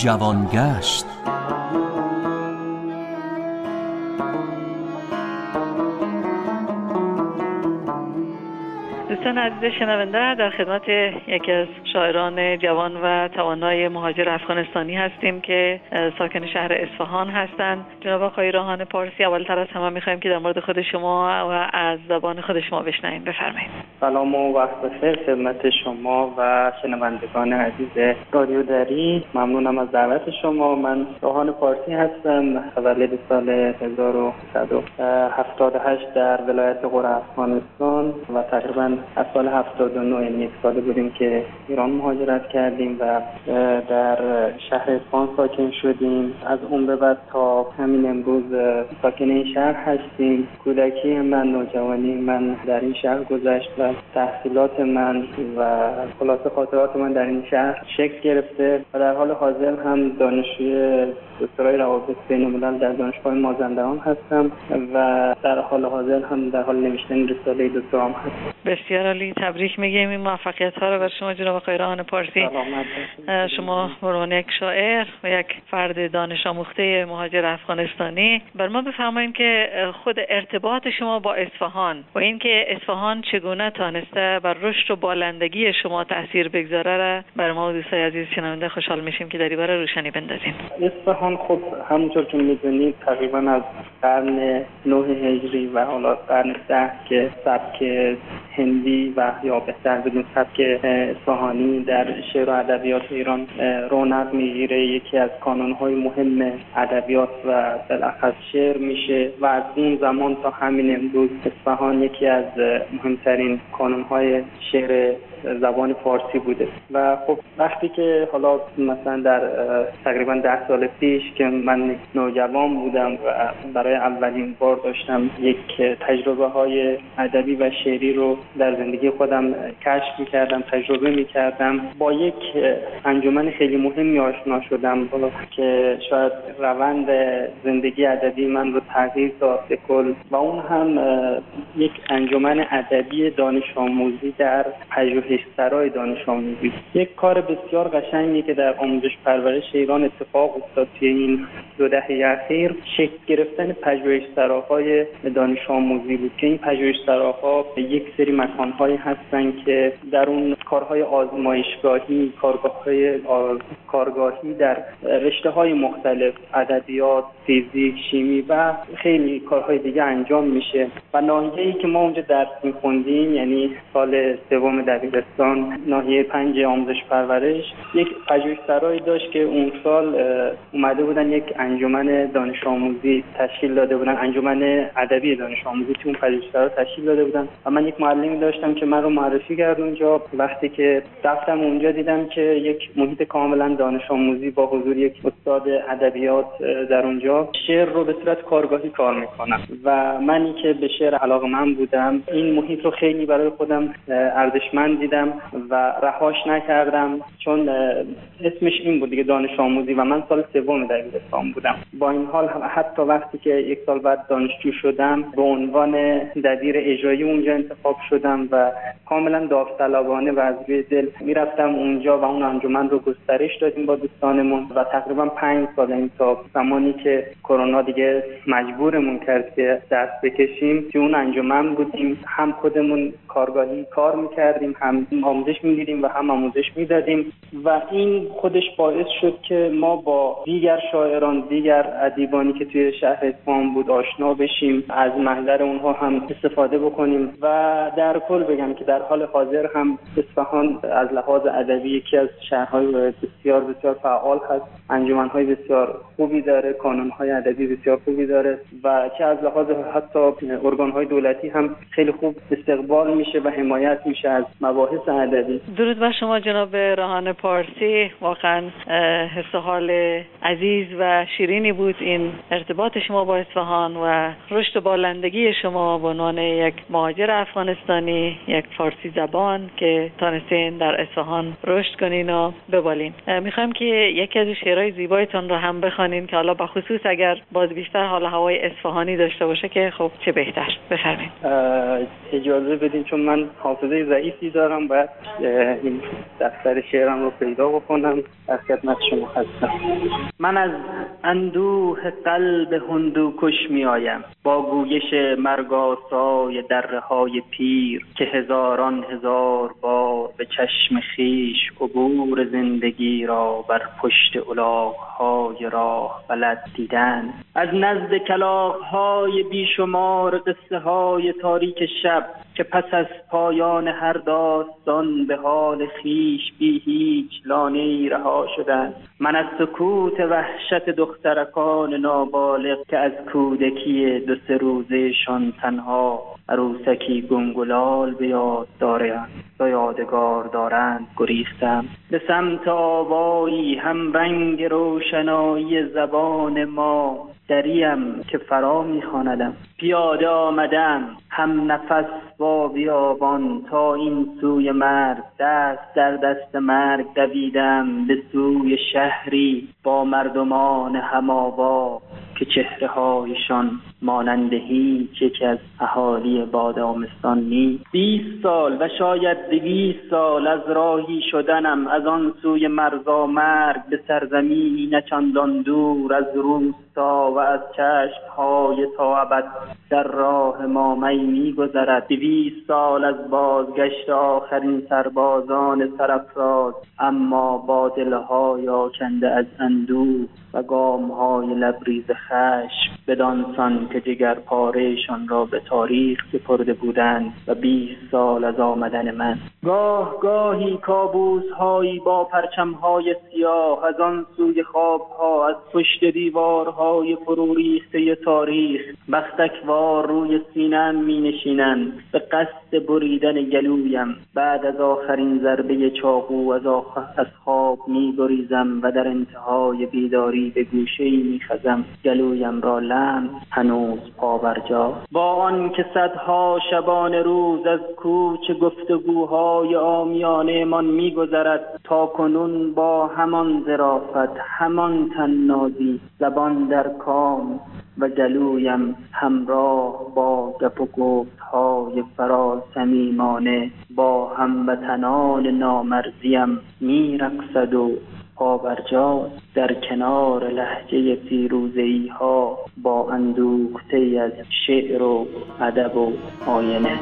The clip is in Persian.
جوان گشت. دوستان عزیز شنونده، در خدمت یکی از شاعران جوان و توانای مهاجر افغانستانی هستیم که ساکن شهر اصفهان هستند. جناب آقای راهان پارسی، اولتر از همه می‌خوایم که در مورد خود شما و از زبان خود شما بشنویم. بفرمایید. سلام و وقت بخیر خدمت شما و شنوندگان عزیز رادیو دری. ممنونم از دعوت شما. من راهان پارسی هستم، متولد سال 1178 در ولایت قره افغانستان و تقریباً از سال 79 یک ساله بودیم که ایران مهاجرت کردیم و در شهر اصفهان ساکن شدیم. از اون به بعد تا همین امروز ساکن این شهر هستیم. کودکی من، نوجوانی من در این شهر گذشت و تحصیلات من و خلاصه خاطرات من در این شهر شکل گرفته و در حال حاضر هم دانشجوی دکترای روابط بین‌الملل در دانشگاه مازندران هستم و در حال حاضر هم در حال نوشتن رساله دکترام هستم. بسیار عالی، تبریک میگیم این موفقیت‌ها رو بر شما جناب آقای راهان پارسی. شما به عنوان یک شاعر و یک فرد دانش آموخته مهاجر افغانستانی بر ما بفرمایید که خود ارتباط شما با اصفهان و اینکه اصفهان چگونه تانسته بر رشد و بالندگی شما تاثیر بگذاره را بر ما دوستای عزیز شنونده خوشحال میشیم که در این باره روشنی بندازین. اصفهان خب همونطور که میدونید تقریبا از قرن 9 هجری و حالا قرن 10 که سبک هندی و یا بهتر بدون سبک اصفهانی در شعر و ادبیات ایران رونق میگیره. یکی از کانون‌های مهم ادبیات و بالاخص شعر میشه و از اون زمان تا همین امروز اصفهان یکی از مهمترین کانون‌های شعر زبان فارسی بوده و خب وقتی که حالا مثلا در تقریبا 10 سال پیش که من نوجوان بودم و برای اولین بار داشتم یک تجربه‌های ادبی و شعری رو در زندگی خودم کشف می‌کردم، تجربه می‌کردم، با یک انجمن خیلی مهمی آشنا شدم که شاید روند زندگی ادبی من رو تغییر داد به کل و اون هم یک انجمن ادبی دانش آموزی در پژوهشسرای دانش آموزی. یک کار بسیار قشنگی که در آموزش پرورش ایران اتفاق افتاد توی این 2 دهه اخیر، شکل گرفتن پژوهشسراهای دانش آموزی بود که این پژوهشسراها یک سری مکان‌هایی هستن که در اون کارهای آزمایشگاهی، کارگاهی در رشته‌های مختلف، ادبیات، فیزیک، شیمی و خیلی کارهای دیگه انجام میشه و ناحیه‌ای که ما اونجا درس می‌خوندیم، یعنی سال سوم دبیرستان، ناحیه 5 آموزش پرورش، یک پژوهشسرایی داشت که اون سال اومده بودن یک انجمن دانش آموزی تشکیل داده بودن، انجمن ادبی دانش آموزی که اون پژوهشسرا تشکیل داده بودن و من یک معلمی داشتم که من رو معرفی کرد اونجا. وقتی که رفتم اونجا دیدم که یک محیط کاملا دانش آموزی با حضور یک استاد ادبیات در اونجا شعر رو به صورت کارگاهی کار میکنم و منی که به شعر علاقه‌مند بودم این محیط رو خیلی برای خودم ارزشمند دیدم و رهاش نکردم، چون اسمش این بود دیگه، دانش آموزی، و من سال سوم دبیرستان بودم. با این حال حتی وقتی که یک سال بعد دانشجو شدم به عنوان دبیر اجرایی اونجا انتخاب شدم و کاملا داوطلبانه و از روی دل میرفتم اونجا و اون انجمن رو گسترش دادیم با دوستانمون و تقریبا 5 سال این تا زمانی که کرونا دیگه مجبورمون کرد که دست بکشیم که اون انجمن بودیم، هم خودمون کارگاهی کار میکردیم، هم آموزش میدیدیم و هم آموزش میدادیم و این خودش باعث شد که ما با دیگر شاعران، دیگر ادیبانی که توی شهر اصفهان بود آشنا بشیم، از محضر اونها هم استفاده بکنیم و در کل بگم که در حال حاضر هم اصفهان از لحاظ ادبی یکی از شهرهای بسیار بسیار فعال هست، انجمن‌های بسیار خوبی داره، کانون‌های ادبی بسیار خوبی داره و که از لحاظ حتی ارگان‌های دولتی هم خیلی خوب استقبال میشه و حمایت میشه از مباحث ادبی. درود بر شما جناب راهان پارسی، واقعا حس و حال عزیز و شیرینی بود این ارتباط شما با اصفهان و رشد و بالندگی شما به عنوان یک مهاجر افغانستانی، یک فارسی زبان که تانستین در اصفهان رشد کنین و ببالین. میخوایم که یکی از شعرهای زیبایتون رو هم بخوانین که حالا بخصوص اگر باز بیشتر حال هوای اصفهانی داشته باشه که خب چه بهتر. بفرمایید. اجازه بدین چون من حافظه ضعیفی دارم، باید این دفتر شعرم رو پیدا بکنم. در خدمت شما هستم. من از اندوه قلب هندوکش می آیم، با گویش مرگاسای درهای پیر، که هزاران هزار بار به چشم خیش عبور زندگی را بر پشت الاغ‌های راه بلد دیدن. از نزد کلاغ‌های بیشمار قصه های تاریک شب، که پس از پایان هر داستان به حال خیش بی هیچ لانه‌ای رها شدند. من از سکوت وحشت دخترکان نابالغ، که از کودکی 2-3 روزهشان تنها عروسکی گنگلال به یاد دارند و یادگار دارند گریختم. به سمت آوایی هم رنگ روشنایی زبان ما دریم که فرا می‌خواندم. پیاده آمدم هم نفس با بیابان تا این سوی مرگ، دست در دست مرگ دویدم به سوی شهری با مردمان هم‌آوا، که چهره‌هایشان مانند هیچ یک از اهالی بادامستان نیست. 20 سال و شاید 200 سال از راهی شدنم از آن سوی مرزا مرگ به سرزمینی نه چندان دور از روستا و از چشم‌های تا ابد در راه ما می می‌گذرد. 200 سال از بازگشت آخرین سربازان سرافراز، اما با دل‌های آکنده از اندوه و گام‌های لبریز خشم، بدانسان که جگر پارهشان را به تاریخ سپرده بودند. و 20 سال از آمدن من گاه گاهی کابوس‌هایی با پرچم‌های سیاه از آن سوی خواب‌ها، از پشت دیوارهای فرو ریخته تاریخ بختکوار روی سینه‌ام می‌نشینند به قصد بریدن گلویم. بعد از آخرین ضربه چاقو از خواب می‌گریزم و در انتهای بیداری به گوشه‌ای می‌خزم. گلویم را لمس هنوز پابرجا، با آن که صدها شبانه روز از کوچ گفتگوهای عامیانه من می‌گذرد، تا کنون با همان ظرافت، همان طنازی، زبان در کام و گلویم همراه با گپ و گفت‌های فراصمیمانه با هموطنان نامرزیم می‌رقصد و پابرجاست در کنار لهجه فیروزه‌ای ها با اندوخته‌ای از شعر و ادب و آینه.